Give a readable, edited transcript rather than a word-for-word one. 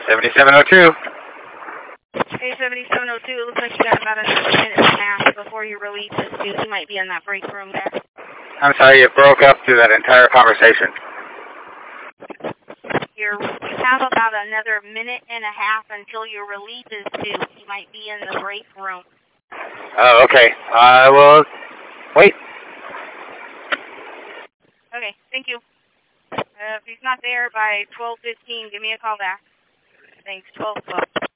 7702. Hey, 7702, it looks like you got about a minute and a half before you release this dude. You might be in that break room there. I'm sorry, you broke up through that entire conversation. You have about another minute and a half until you release this dude. You might be in the break room. Oh, okay. I will wait. Okay, thank you. If he's not there by 12:15, give me a call back. Thanks, 12:12.